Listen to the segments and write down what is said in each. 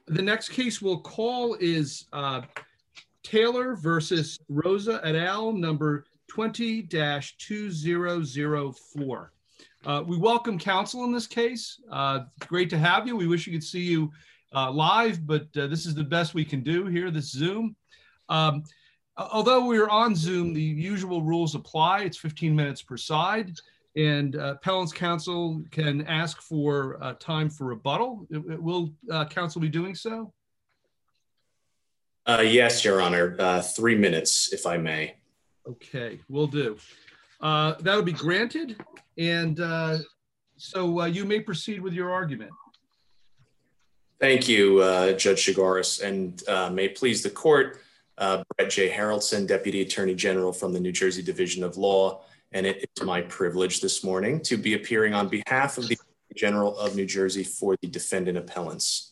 The next case we'll call is Taylor versus Rosa et al., number 20-2004. We welcome counsel in this case. Great to have you. We wish we could see you live, but this is the best we can do here, this Zoom. Although we're on Zoom, the usual rules apply. It's 15 minutes per side, and appellant's counsel can ask for time for rebuttal. Will counsel be doing so? Yes, Your Honor. 3 minutes, if I may. Okay, will do. That'll be granted, and so you may proceed with your argument. Thank you, Judge Chigaris, and may it please the court, Brett J. Haraldson, Deputy Attorney General from the New Jersey Division of Law, and it is my privilege this morning to be appearing on behalf of the Attorney General of New Jersey for the defendant appellants.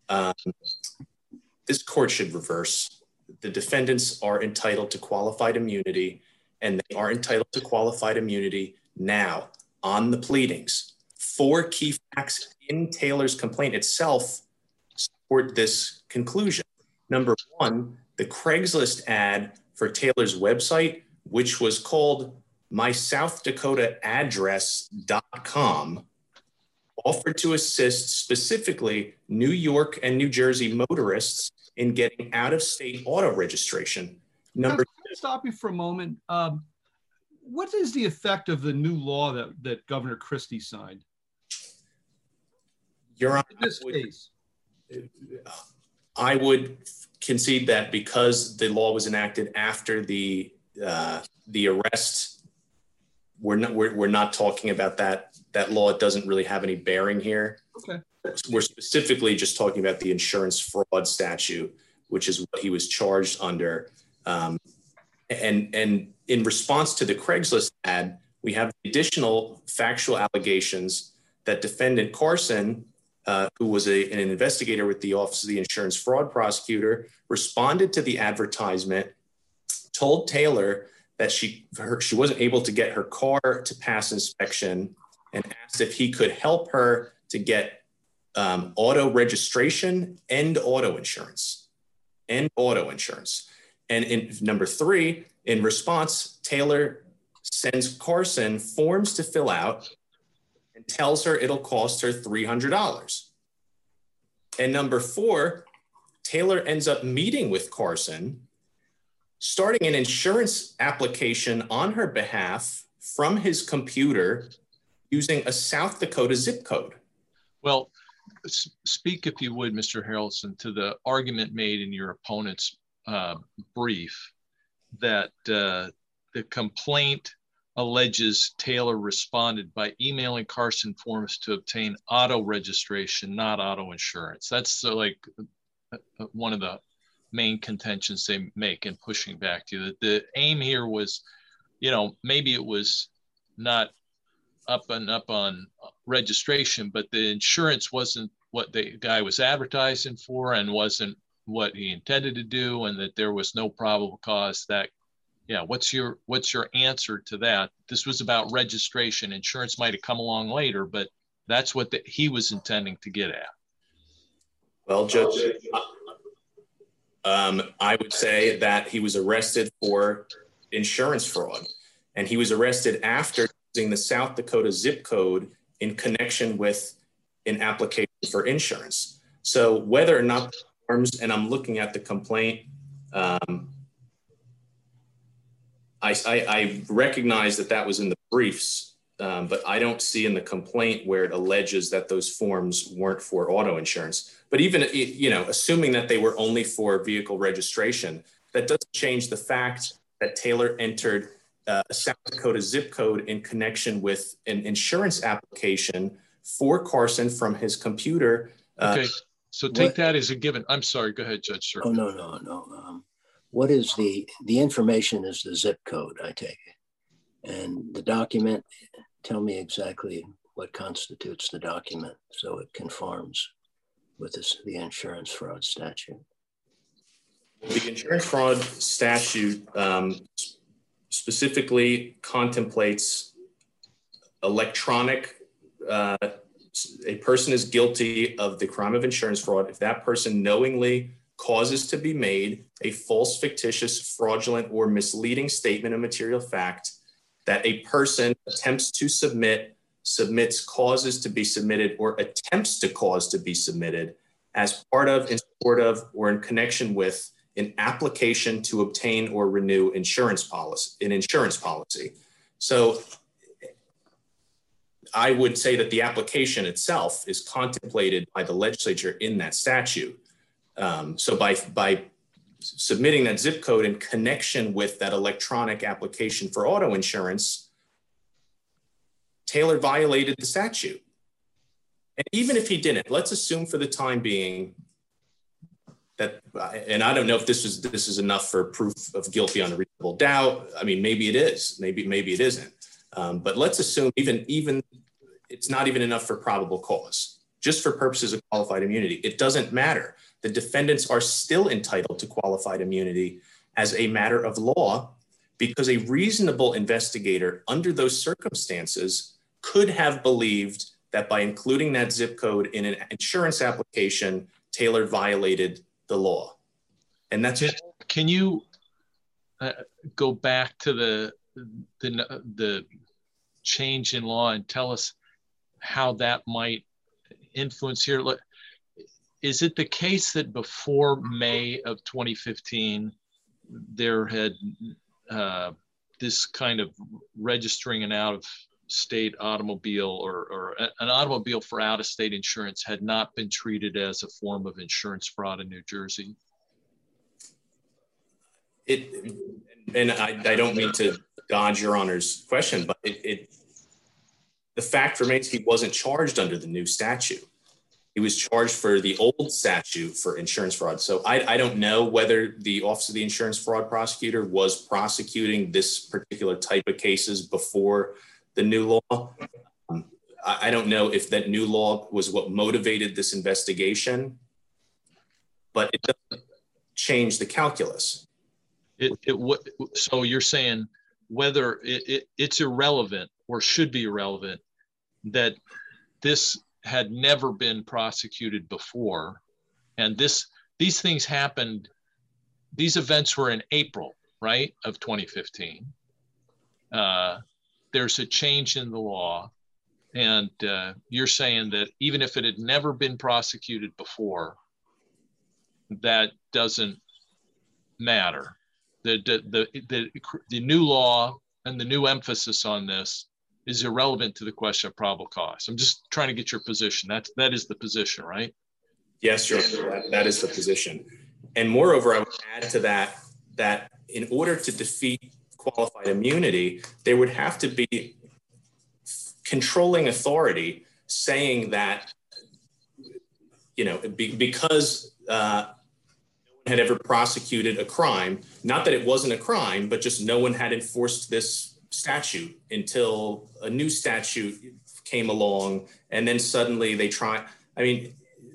This court should reverse. The defendants are entitled to qualified immunity, and they are entitled to qualified immunity now on the pleadings. 4 key facts in Taylor's complaint itself support this conclusion. Number 1, the Craigslist ad for Taylor's website, which was called mysouthdakotaaddress.com, offered to assist specifically New York and New Jersey motorists in getting out-of-state auto registration. Can I stop you for a moment? What is the effect of the new law that Governor Christie signed? Your Honor, I would concede that because the law was enacted after the arrest, we're not talking about that law. It doesn't really have any bearing here. Okay. We're specifically just talking about the insurance fraud statute, which is what he was charged under. And in response to the Craigslist ad, we have additional factual allegations that defendant Carson, who was an investigator with the Office of the Insurance Fraud Prosecutor, responded to the advertisement, told Taylor that she wasn't able to get her car to pass inspection, and asked if he could help her to get auto registration and auto insurance. And in number 3, in response, Taylor sends Carson forms to fill out and tells her it'll cost her $300. And number 4, Taylor ends up meeting with Carson, starting an insurance application on her behalf from his computer using a South Dakota zip code. Well, speak, if you would, Mr. Haraldson, to the argument made in your opponent's brief that the complaint alleges Taylor responded by emailing Carson forms to obtain auto registration, not auto insurance. That's like one of the main contentions they make in pushing back to you. That the aim here was, maybe it was not up on registration, but the insurance wasn't what the guy was advertising for and wasn't what he intended to do, and that there was no probable cause. That, what's your answer to that? This was about registration. Insurance might have come along later, but that's what he was intending to get at. Well, Judge, I would say that he was arrested for insurance fraud, and he was arrested after using the South Dakota zip code in connection with an application for insurance. So whether or not the forms, and I'm looking at the complaint, I recognize that was in the briefs, but I don't see in the complaint where it alleges that those forms weren't for auto insurance. But even, assuming that they were only for vehicle registration, that doesn't change the fact that Taylor entered a South Dakota zip code in connection with an insurance application for Carson from his computer. Okay, so take that as a given. I'm sorry, go ahead, Judge Sir. Oh, no. What is the information is the zip code, I take it. And the document, tell me exactly what constitutes the document so it conforms with the insurance fraud statute. The insurance fraud statute specifically contemplates electronic a person is guilty of the crime of insurance fraud if that person knowingly causes to be made a false, fictitious, fraudulent, or misleading statement of material fact that a person attempts to submit, submits, causes to be submitted, or attempts to cause to be submitted as part of, in support of, or in connection with an application to obtain or renew insurance policy. So I would say that the application itself is contemplated by the legislature in that statute. So by submitting that zip code in connection with that electronic application for auto insurance, Taylor violated the statute. And even if he didn't, let's assume for the time being that, and I don't know if this is enough for proof of guilty on a reasonable doubt. I mean, maybe it is, maybe it isn't. But let's assume even it's not even enough for probable cause, just for purposes of qualified immunity. It doesn't matter. The defendants are still entitled to qualified immunity as a matter of law because a reasonable investigator under those circumstances could have believed that by including that zip code in an insurance application, Taylor violated the law. And that's it. Can you go back to the change in law and tell us how that might influence here? Is it the case that before May of 2015, there had this kind of registering an out-of-state automobile or an automobile for out-of-state insurance had not been treated as a form of insurance fraud in New Jersey? And I don't mean to dodge Your Honor's question, but the fact remains he wasn't charged under the new statute. He was charged for the old statute for insurance fraud. So I don't know whether the Office of the Insurance Fraud Prosecutor was prosecuting this particular type of cases before the new law. I don't know if that new law was what motivated this investigation, but it doesn't change the calculus. So you're saying whether it's irrelevant or should be irrelevant that this had never been prosecuted before, and these things happened. These events were in April, right, of 2015. There's a change in the law, and you're saying that even if it had never been prosecuted before, that doesn't matter. The new law and the new emphasis on this is irrelevant to the question of probable cause. I'm just trying to get your position. That is the position, right? Yes, sure. That is the position. And moreover, I would add to that in order to defeat qualified immunity, there would have to be controlling authority saying that, because no one had ever prosecuted a crime, not that it wasn't a crime, but just no one had enforced this statute until a new statute came along, and then suddenly they try. I mean,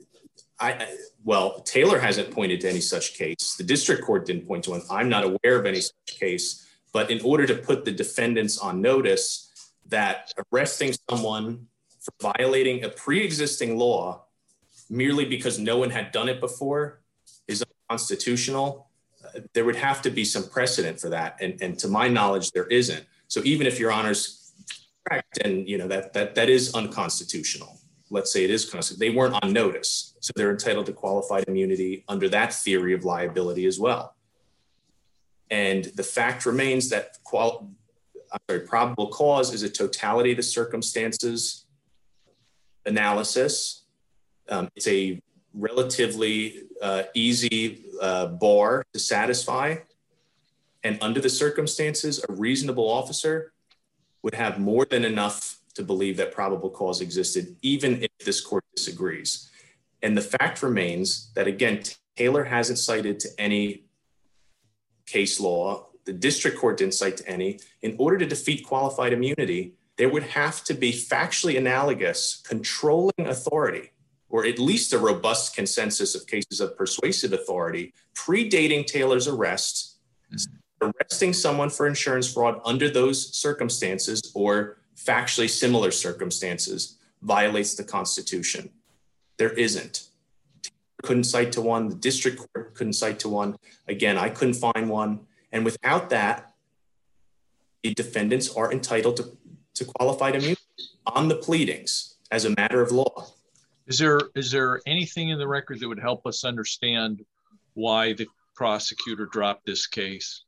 Taylor hasn't pointed to any such case. The district court didn't point to one. I'm not aware of any such case. But in order to put the defendants on notice that arresting someone for violating a pre-existing law merely because no one had done it before is unconstitutional, there would have to be some precedent for that. And to my knowledge, there isn't. So even if Your Honor's correct, and that is unconstitutional, let's say it is constitutional, they weren't on notice. So they're entitled to qualified immunity under that theory of liability as well. And the fact remains that probable cause is a totality of the circumstances analysis. It's a relatively easy bar to satisfy. And under the circumstances, a reasonable officer would have more than enough to believe that probable cause existed, even if this court disagrees. And the fact remains that, again, Taylor hasn't cited to any case law. The district court didn't cite to any. In order to defeat qualified immunity, there would have to be factually analogous controlling authority, or at least a robust consensus of cases of persuasive authority predating Taylor's arrest, arresting someone for insurance fraud under those circumstances or factually similar circumstances violates the Constitution. There isn't. Couldn't cite to one. The district court couldn't cite to one. Again, I couldn't find one. And without that, the defendants are entitled to qualified immunity on the pleadings as a matter of law. Is there anything in the record that would help us understand why the prosecutor dropped this case?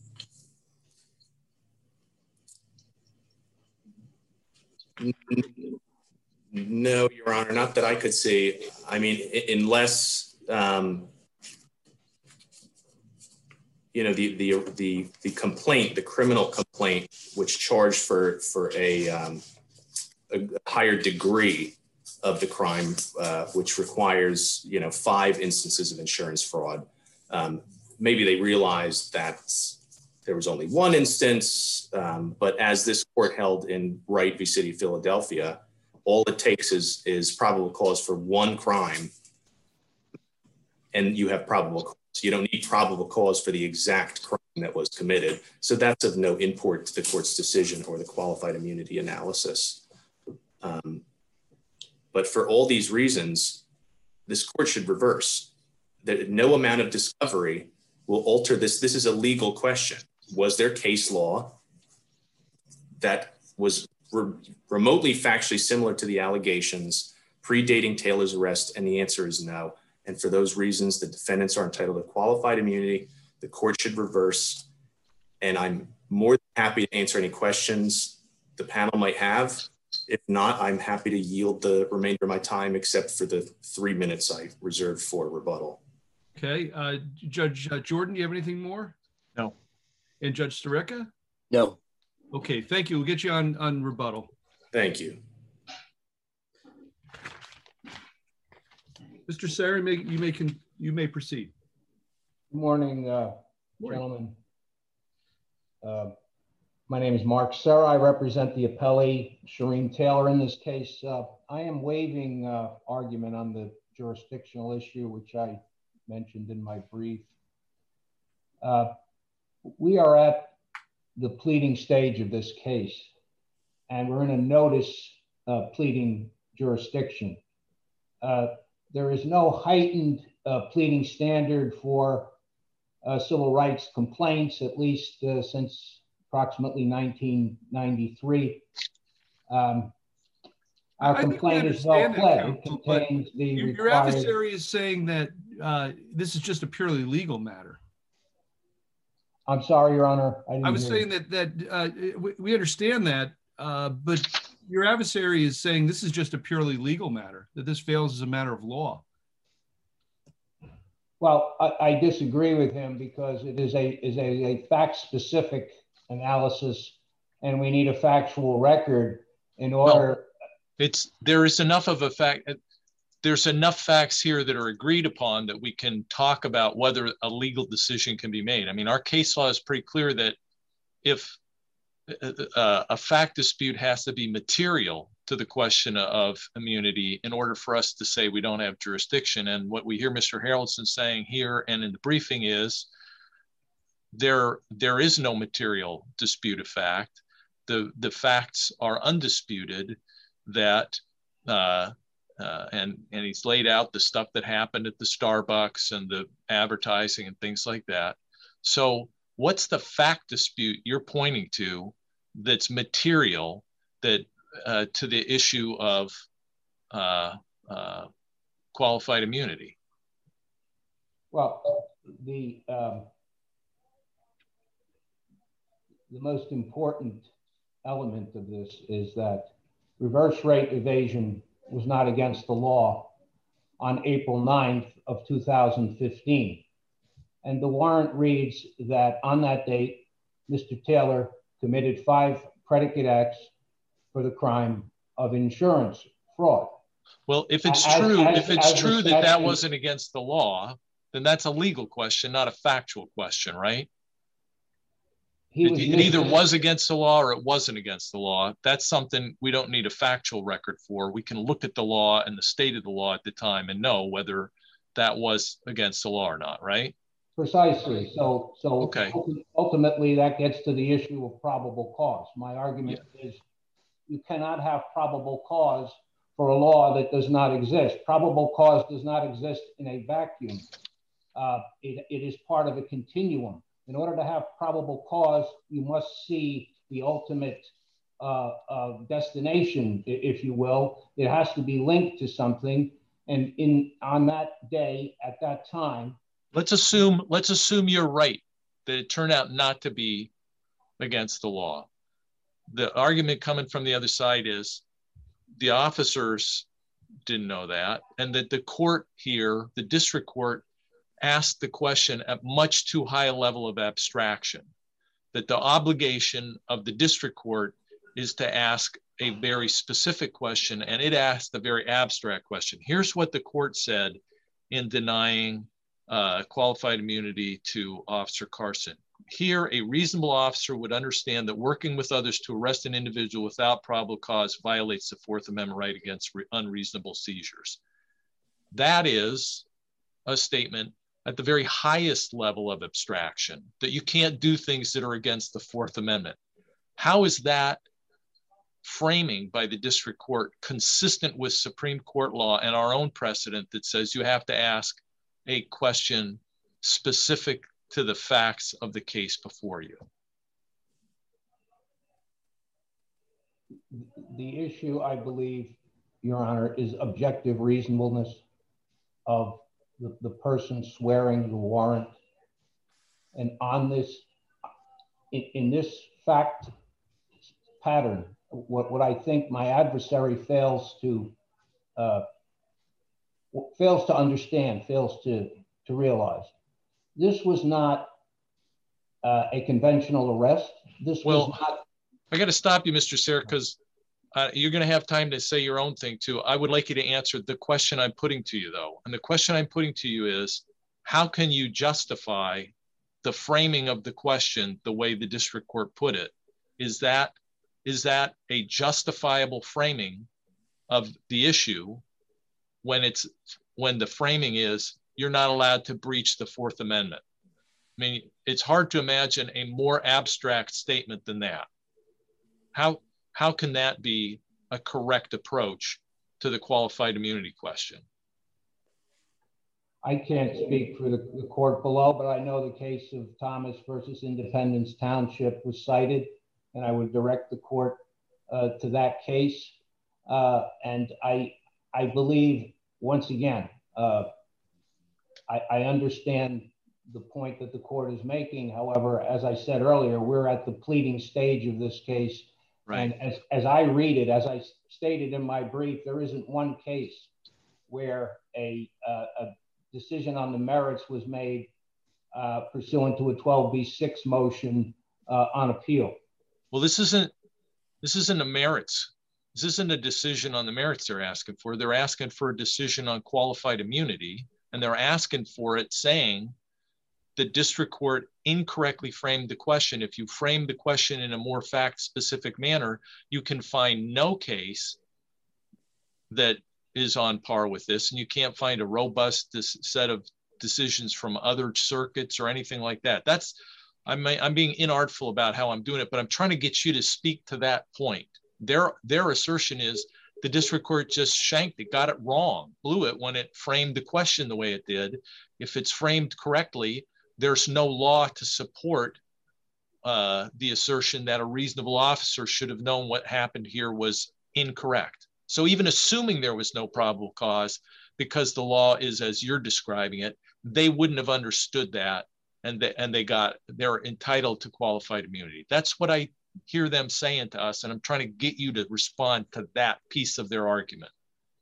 No, Your Honor, not that I could see. I mean, unless the complaint, the criminal complaint, which charged for a higher degree of the crime, which requires 5 instances of insurance fraud. Maybe they realized that there was only one instance, but as this court held in Wright v. City of Philadelphia, all it takes is probable cause for one crime, and you have probable cause. You don't need probable cause for the exact crime that was committed. So that's of no import to the court's decision or the qualified immunity analysis. But for all these reasons, this court should reverse. That no amount of discovery will alter this. This is a legal question. Was there case law that was remotely factually similar to the allegations predating Taylor's arrest? And the answer is no. And for those reasons, the defendants are entitled to qualified immunity. The court should reverse. And I'm more than happy to answer any questions the panel might have. If not, I'm happy to yield the remainder of my time, except for the 3 minutes I reserved for rebuttal. Okay. Judge Jordan, do you have anything more? No. And Judge Sirica? No. Okay, thank you. We'll get you on rebuttal. Thank you. Mr. Sarah, you may proceed. Good morning, gentlemen. My name is Mark Serra. I represent the appellee, Shireen Taylor, in this case. I am waiving argument on the jurisdictional issue, which I mentioned in my brief. We are at the pleading stage of this case, and we're in a notice pleading jurisdiction. There is no heightened pleading standard for civil rights complaints, at least since approximately 1993. Our complaint is well pled. It contains the your adversary is saying that this is just a purely legal matter. I'm sorry, Your Honor. I was saying that we understand that, but your adversary is saying this is just a purely legal matter, that this fails as a matter of law. Well, I disagree with him because it is a fact-specific analysis, and we need a factual record in order. Well, there is enough of a fact. There's enough facts here that are agreed upon that we can talk about whether a legal decision can be made. I mean, our case law is pretty clear that if a fact dispute has to be material to the question of immunity in order for us to say we don't have jurisdiction. And what we hear Mr. Harrelson saying here and in the briefing is there is no material dispute of fact. The facts are undisputed that and he's laid out the stuff that happened at the Starbucks and the advertising and things like that. So what's the fact dispute you're pointing to that's material that to the issue of qualified immunity? Well, the most important element of this is that reverse rate evasion was not against the law on April 9th of 2015. And the warrant reads that on that date, Mr. Taylor committed 5 predicate acts for the crime of insurance fraud. Well, if it's true that wasn't against the law, then that's a legal question, not a factual question, right? It either was against the law or it wasn't against the law. That's something we don't need a factual record for. We can look at the law and the state of the law at the time and know whether that was against the law or not, right? Precisely. So okay. Ultimately, that gets to the issue of probable cause. My argument is you cannot have probable cause for a law that does not exist. Probable cause does not exist in a vacuum. It is part of a continuum. In order to have probable cause, you must see the ultimate destination, if you will. It has to be linked to something. And on that day, at that time, let's assume you're right, that it turned out not to be against the law. The argument coming from the other side is the officers didn't know that, and that the court here, the district court, asked the question at much too high a level of abstraction, that the obligation of the district court is to ask a very specific question, and it asked a very abstract question. Here's what the court said in denying qualified immunity to Officer Carson. Here, a reasonable officer would understand that working with others to arrest an individual without probable cause violates the Fourth Amendment right against unreasonable seizures. That is a statement at the very highest level of abstraction, that you can't do things that are against the Fourth Amendment. How is that framing by the district court consistent with Supreme Court law and our own precedent that says you have to ask a question specific to the facts of the case before you? The issue, I believe, Your Honor, is objective reasonableness of the person swearing the warrant. And on this, in this fact pattern, what I think my adversary fails to understand, fails to realize, this was not a conventional arrest. This was not. I got to stop you, Mr. Serra, because you're going to have time to say your own thing too. I would like you to answer the question I'm putting to you, though. And the question I'm putting to you is, how can you justify the framing of the question the way the district court put it? Is that a justifiable framing of the issue when the framing is you're not allowed to breach the Fourth Amendment? I mean, it's hard to imagine a more abstract statement than that. How can that be a correct approach to the qualified immunity question? I can't speak for the court below, but I know the case of Thomas versus Independence Township was cited, and I would direct the court to that case. And I believe, once again, I understand the point that the court is making. However, as I said earlier, we're at the pleading stage of this case. Right. And as I read it, as I stated in my brief, there isn't one case where a decision on the merits was made pursuant to a 12b6 motion on appeal. Well, this isn't a merits. This isn't a decision on the merits they're asking for. They're asking for a decision on qualified immunity, and they're asking for it saying the district court incorrectly framed the question. If you frame the question in a more fact-specific manner, you can find no case that is on par with this, and you can't find a robust set of decisions from other circuits or anything like that. I'm being inartful about how I'm doing it, but I'm trying to get you to speak to that point. Their assertion is the district court just shanked it, got it wrong, blew it when it framed the question the way it did. If it's framed correctly, there's no law to support the assertion that a reasonable officer should have known what happened here was incorrect. So even assuming there was no probable cause, because the law is as you're describing it, they wouldn't have understood that, and they're entitled to qualified immunity. That's what I hear them saying to us, and I'm trying to get you to respond to that piece of their argument.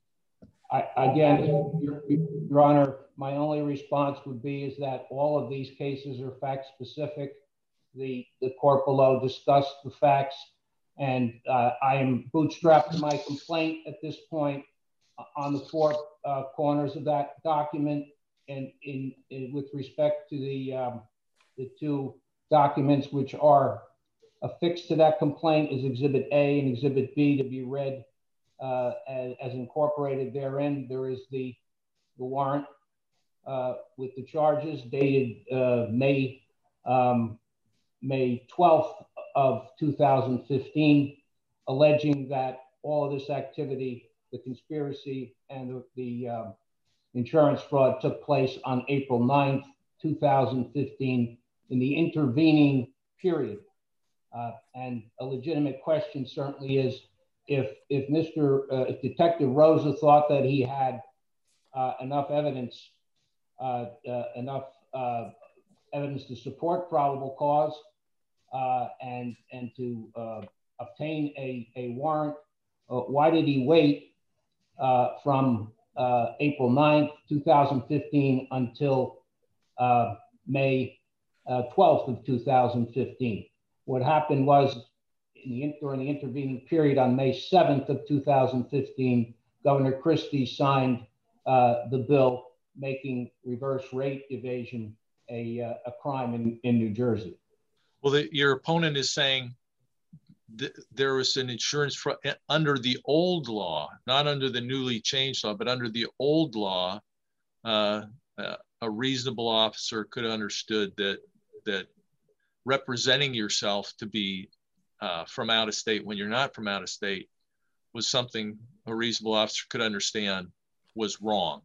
Again, Your Honor, my only response would be is that all of these cases are fact specific. The court below discussed the facts, and I am bootstrapped to my complaint at this point on the four corners of that document, and with respect to the two documents which are affixed to that complaint is Exhibit A and Exhibit B to be read as incorporated therein. There is the warrant with the charges dated May 12th of 2015, alleging that all of this activity the conspiracy and the insurance fraud took place on April 9th, 2015, in the intervening period. And a legitimate question certainly is if Detective Rosa thought that he had enough evidence to support probable cause and to obtain a warrant, why did he wait from April 9th, 2015 until May 12th of 2015? What happened was during the intervening period on May 7th of 2015, Governor Christie signed the bill making reverse rate evasion a crime in New Jersey. Well, your opponent is saying there was an insurance fraud under the old law, not under the newly changed law, but under the old law. A reasonable officer could have understood that representing yourself to be from out of state when you're not from out of state was something a reasonable officer could understand was wrong.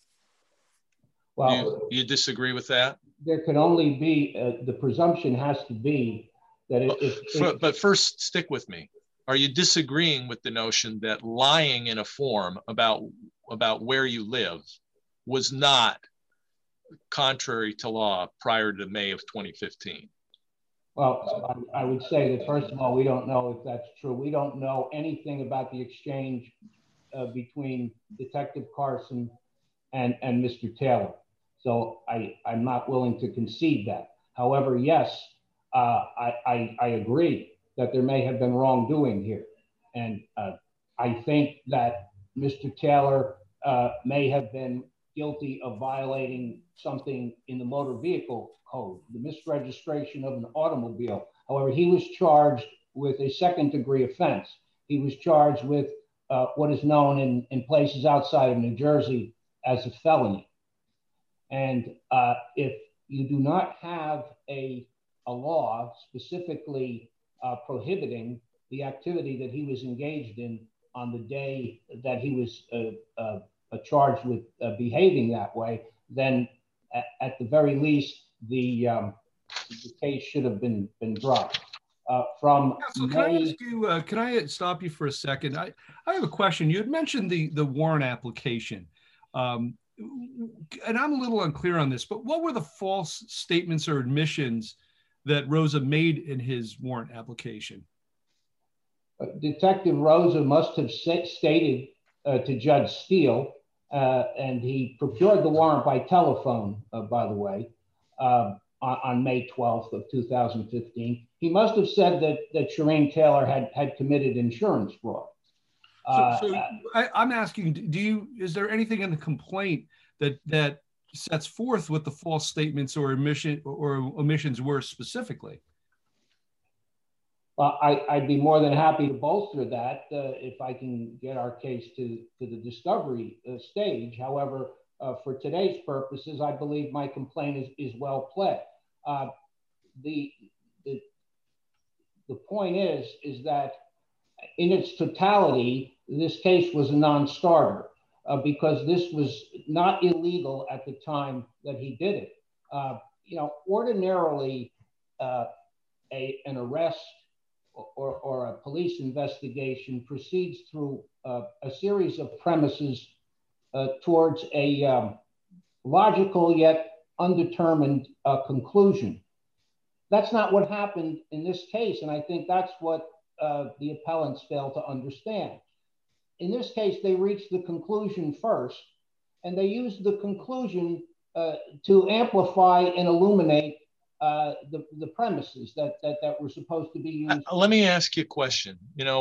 Well, you disagree with that? There could only be, the presumption has to be that but first, stick with me. Are you disagreeing with the notion that lying in a form about where you live was not contrary to law prior to May of 2015? Well, I would say that, first of all, we don't know if that's true. We don't know anything about the exchange between Detective Carson and Mr. Taylor. So I'm not willing to concede that. However, yes, I agree that there may have been wrongdoing here. And I think that Mr. Taylor may have been guilty of violating something in the motor vehicle code, the misregistration of an automobile. However, he was charged with a second-degree offense. He was charged with what is known in places outside of New Jersey as a felony. And if you do not have a law specifically prohibiting the activity that he was engaged in on the day that he was charged with behaving that way, then at the very least, the case should have been dropped. From Counsel, can I ask you, can I stop you for a second? I have a question. You had mentioned the warrant application. And I'm a little unclear on this, but what were the false statements or admissions that Rosa made in his warrant application? Detective Rosa must have stated to Judge Steele, and he procured the warrant by telephone, by the way, on May 12th of 2015. He must have said that Shireen Taylor had committed insurance fraud. I'm asking, is there anything in the complaint that sets forth what the false statements or omissions were specifically? I'd be more than happy to bolster that if I can get our case to the discovery stage. However, for today's purposes, I believe my complaint is well pled. The point is that in its totality, this case was a non-starter because this was not illegal at the time that he did it. Ordinarily, an arrest or a police investigation proceeds through a series of premises towards a logical yet undetermined conclusion. That's not what happened in this case, and I think that's what the appellants fail to understand. In this case, they reached the conclusion first, and they used the conclusion to amplify and illuminate the premises that were supposed to be used. Let me ask you a question.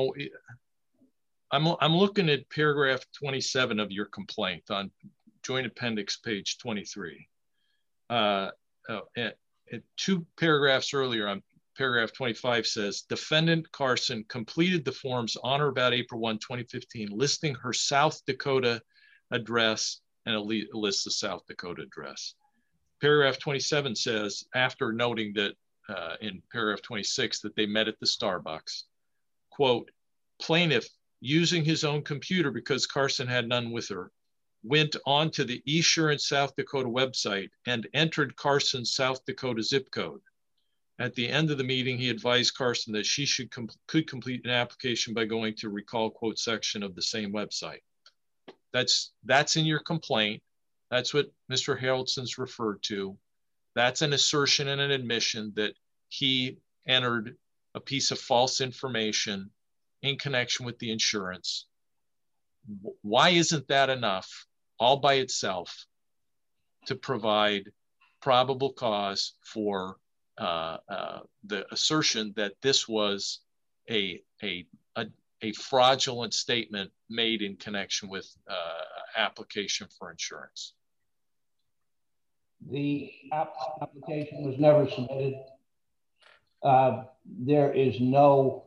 I'm looking at paragraph 27 of your complaint on Joint Appendix page 23. At 2 paragraphs earlier, on paragraph 25 says, Defendant Carson completed the forms on or about April 1, 2015, listing her South Dakota address, and it lists the South Dakota address. Paragraph 27 says, after noting that in paragraph 26 that they met at the Starbucks, quote, plaintiff using his own computer because Carson had none with her, went onto the Esurance South Dakota website and entered Carson's South Dakota zip code. At the end of the meeting, he advised Carson that she could complete an application by going to recall quote section of the same website. That's in your complaint. That's what Mr. Haraldson's referred to. That's an assertion and an admission that he entered a piece of false information in connection with the insurance. Why isn't that enough all by itself to provide probable cause for the assertion that this was a fraudulent statement made in connection with application for insurance? The application was never submitted. There is no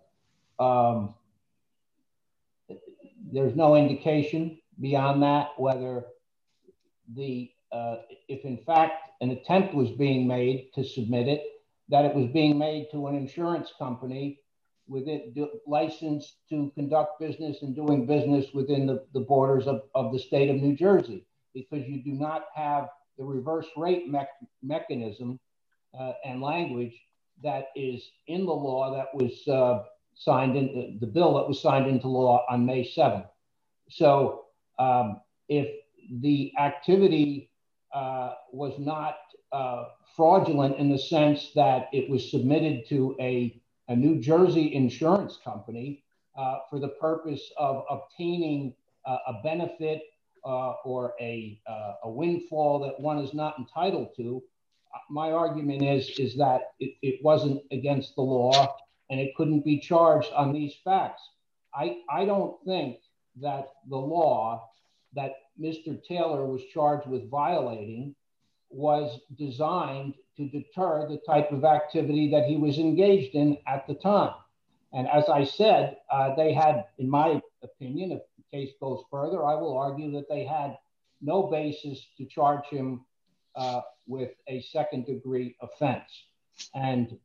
there's no indication beyond that whether the if in fact an attempt was being made to submit it, that it was being made to an insurance company with it licensed to conduct business and doing business within the borders of the state of New Jersey, because you do not have the reverse rate mechanism and language that is in the law that was signed in the bill that was signed into law on May 7th. So if the activity was not fraudulent in the sense that it was submitted to a New Jersey insurance company for the purpose of obtaining a benefit or a windfall that one is not entitled to, my argument is that it wasn't against the law and it couldn't be charged on these facts. I don't think that the law that Mr. Taylor was charged with violating was designed to deter the type of activity that he was engaged in at the time. And as I said, they had, in my opinion, if the case goes further, I will argue that they had no basis to charge him with a second-degree offense. And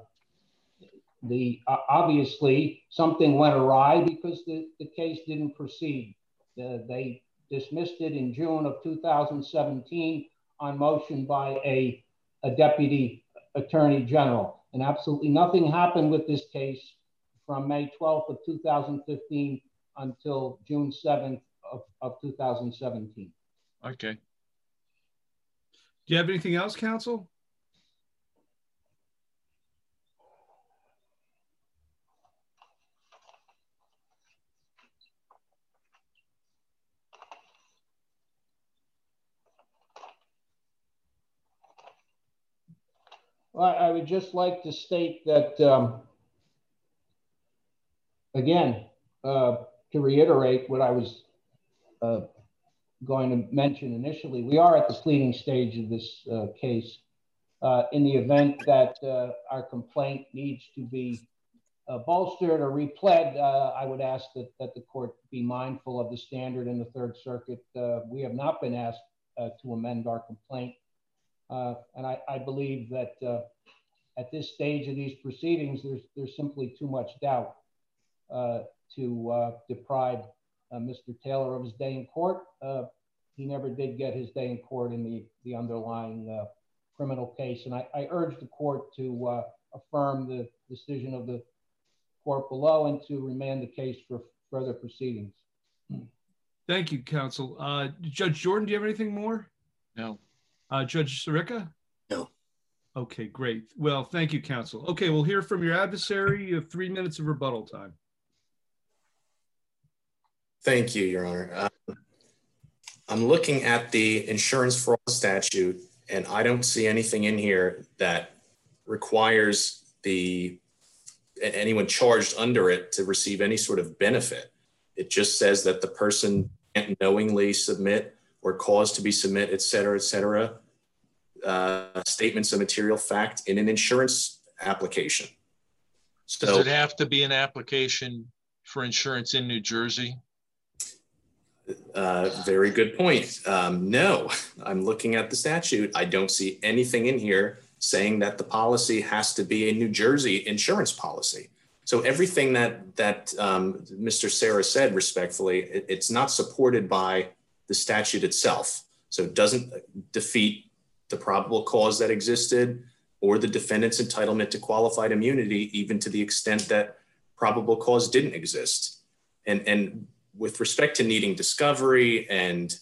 obviously something went awry because the case didn't proceed. They dismissed it in June of 2017 on motion by a deputy attorney general. And absolutely nothing happened with this case from May 12th of 2015 until June 7th of 2017. Okay. Do you have anything else, counsel? Well, I would just like to state that, again, to reiterate what I was going to mention initially, we are at the pleading stage of this case. In the event that our complaint needs to be bolstered or repled, I would ask that the court be mindful of the standard in the Third Circuit. We have not been asked to amend our complaint. And I believe that at this stage of these proceedings, there's simply too much doubt to deprive Mr. Taylor of his day in court. He never did get his day in court in the underlying criminal case. And I urge the court to affirm the decision of the court below and to remand the case for further proceedings. Thank you, counsel. Judge Jordan, do you have anything more? No. Judge Sirica? No. Okay, great. Well, thank you, counsel. Okay, we'll hear from your adversary. You have 3 minutes of rebuttal time. Thank you, Your Honor. I'm looking at the insurance fraud statute, and I don't see anything in here that requires anyone charged under it to receive any sort of benefit. It just says that the person can't knowingly submit or cause to be submit, et cetera, statements of material fact in an insurance application. So, does it have to be an application for insurance in New Jersey? Very good point. No, I'm looking at the statute. I don't see anything in here saying that the policy has to be a New Jersey insurance policy. So everything that Mr. Serra said, respectfully, it's not supported by the statute itself. So it doesn't defeat the probable cause that existed or the defendant's entitlement to qualified immunity, even to the extent that probable cause didn't exist. And with respect to needing discovery and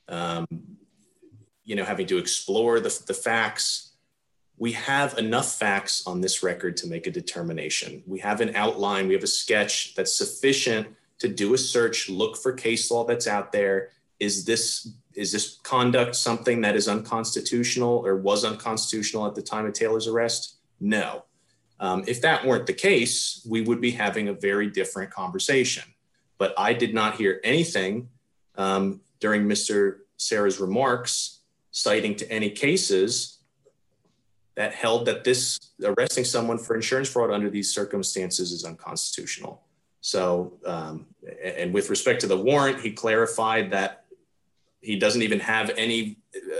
having to explore the facts, we have enough facts on this record to make a determination. We have an outline, we have a sketch that's sufficient to do a search, look for case law that's out there. Is this conduct something that is unconstitutional or was unconstitutional at the time of Taylor's arrest? No. If that weren't the case, we would be having a very different conversation. But I did not hear anything during Mr. Serra's remarks citing to any cases that held that this arresting someone for insurance fraud under these circumstances is unconstitutional. So, and with respect to the warrant, he clarified that he doesn't even have any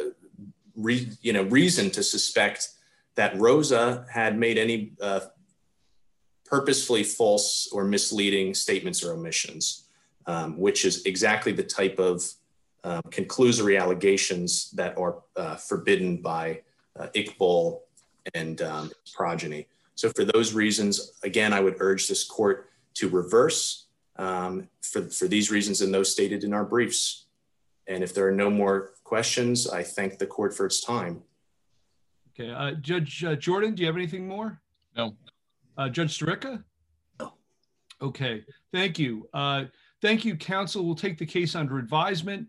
reason to suspect that Rosa had made any purposefully false or misleading statements or omissions, which is exactly the type of conclusory allegations that are forbidden by Iqbal and progeny. So for those reasons, again, I would urge this court to reverse for these reasons and those stated in our briefs. And if there are no more questions, I thank the court for its time. Okay, Judge Jordan, do you have anything more? No. Judge Sirica? No. Okay, thank you. Thank you, counsel. We'll take the case under advisement.